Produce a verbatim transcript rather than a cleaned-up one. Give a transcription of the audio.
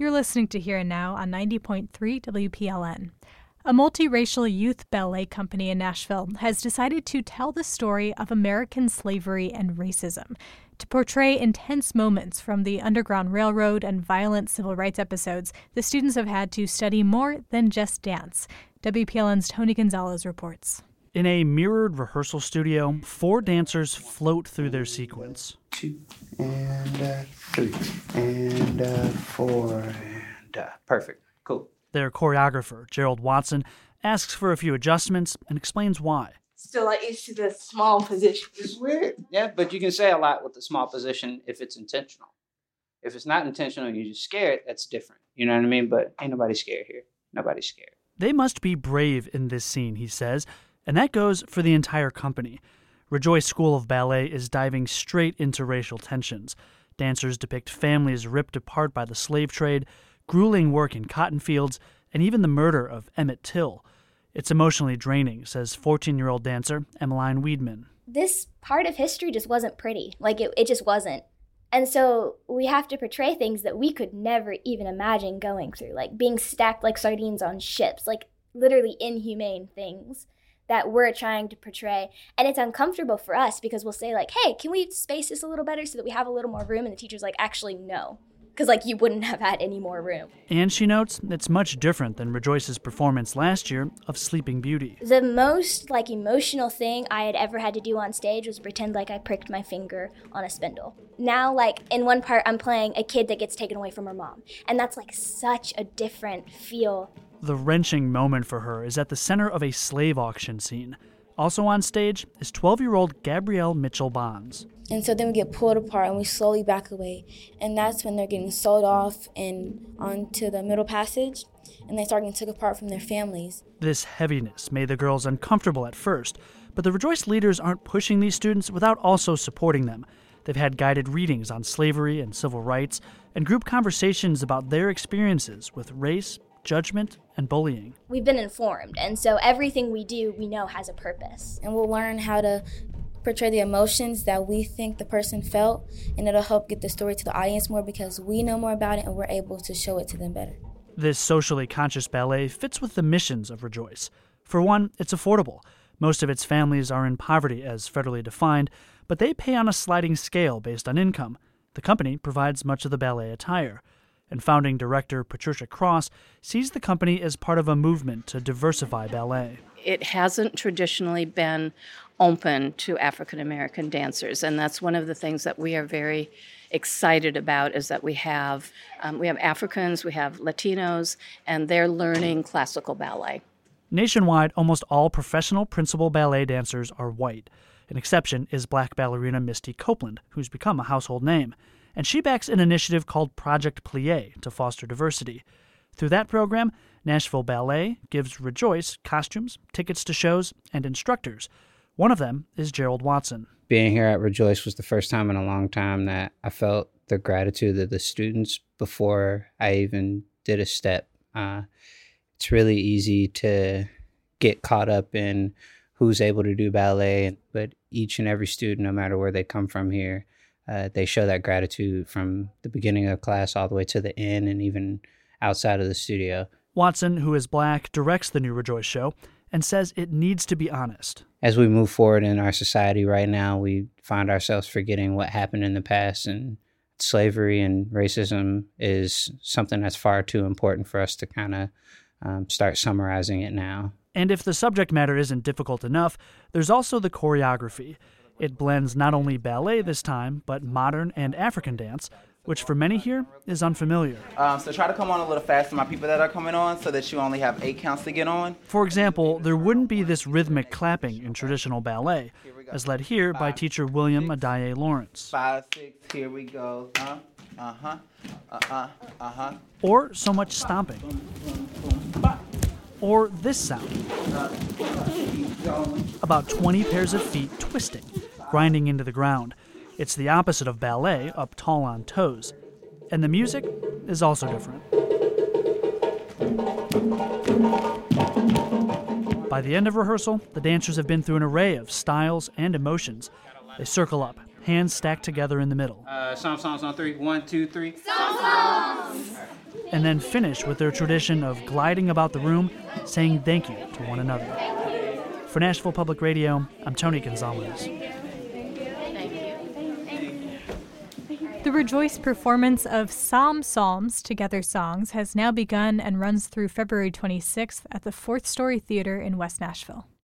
You're listening to Here and Now on ninety point three W P L N. A multiracial youth ballet company in Nashville has decided to tell the story of American slavery and racism. To portray intense moments from the Underground Railroad and violent civil rights episodes, the students have had to study more than just dance. W P L N's Tony Gonzalez reports. In a mirrored rehearsal studio, four dancers float through their sequence. Two, and uh, three, and uh, four, and uh, perfect. Cool. Their choreographer, Gerald Watson, asks for a few adjustments and explains why. Still like used to the small position. It's weird. Yeah, but you can say a lot with the small position if it's intentional. If it's not intentional and you're just scared, that's different. You know what I mean? But ain't nobody scared here. Nobody's scared. They must be brave in this scene, he says, and that goes for the entire company. Rejoice School of Ballet is diving straight into racial tensions. Dancers depict families ripped apart by the slave trade, grueling work in cotton fields, and even the murder of Emmett Till. It's emotionally draining, says fourteen-year-old dancer Emmeline Weedman. This part of history just wasn't pretty. Like, it, it just wasn't. And so we have to portray things that we could never even imagine going through, like being stacked like sardines on ships, like literally inhumane things that we're trying to portray. And it's uncomfortable for us because we'll say, like, hey, can we space this a little better so that we have a little more room? And the teacher's like, actually, no. Because, like, you wouldn't have had any more room. And she notes it's much different than Rejoice's performance last year of Sleeping Beauty. The most, like, emotional thing I had ever had to do on stage was pretend like I pricked my finger on a spindle. Now, like, in one part, I'm playing a kid that gets taken away from her mom. And that's, like, such a different feel. The wrenching moment for her is at the center of a slave auction scene. Also on stage is twelve-year-old Gabrielle Mitchell Bonds. And so then we get pulled apart and we slowly back away. And that's when they're getting sold off and onto the middle passage, and they start getting took apart from their families. This heaviness made the girls uncomfortable at first, but the Rejoice leaders aren't pushing these students without also supporting them. They've had guided readings on slavery and civil rights, and group conversations about their experiences with race, judgment, and bullying. We've been informed, and so everything we do, we know has a purpose. And we'll learn how to portray the emotions that we think the person felt, and it'll help get the story to the audience more because we know more about it and we're able to show it to them better. This socially conscious ballet fits with the missions of Rejoice. For one, it's affordable. Most of its families are in poverty as federally defined, but they pay on a sliding scale based on income. The company provides much of the ballet attire. And founding director Patricia Cross sees the company as part of a movement to diversify ballet. It hasn't traditionally been open to African American dancers, and that's one of the things that we are very excited about is that we have um, we have Africans, we have Latinos, and they're learning classical ballet. Nationwide, almost all professional principal ballet dancers are white. An exception is black ballerina Misty Copeland, who's become a household name. And she backs an initiative called Project Plie to foster diversity. Through that program, Nashville Ballet gives Rejoice costumes, tickets to shows, and instructors. One of them is Gerald Watson. Being here at Rejoice was the first time in a long time that I felt the gratitude of the students before I even did a step. Uh, it's really easy to get caught up in who's able to do ballet, but each and every student, no matter where they come from here, Uh, they show that gratitude from the beginning of class all the way to the end and even outside of the studio. Watson, who is black, directs the new Rejoice show and says it needs to be honest. As we move forward in our society right now, we find ourselves forgetting what happened in the past, and slavery and racism is something that's far too important for us to kind of um, start summarizing it now. And if the subject matter isn't difficult enough, there's also the choreography. It blends not only ballet this time, but modern and African dance, which for many here is unfamiliar. Um, so try to come on a little faster, my people that are coming on, so that you only have eight counts to get on. For example, there wouldn't be this rhythmic clapping in traditional ballet, as led here by teacher William Adaye Lawrence. Five, six, here we go. Uh, uh-huh, uh-uh, uh-huh. Or so much stomping. Or this sound. About twenty pairs of feet twisting, grinding into the ground. It's the opposite of ballet, up tall on toes. And the music is also different. By the end of rehearsal, the dancers have been through an array of styles and emotions. They circle up, hands stacked together in the middle. Uh, song, songs on three. One, two, three. Song, songs! and then finish with their tradition of gliding about the room, saying thank you to one another. For Nashville Public Radio, I'm Tony Gonzalez. The Rejoice performance of Psalm Psalms Together Songs has now begun and runs through February twenty-sixth at the Fourth Story Theater in West Nashville.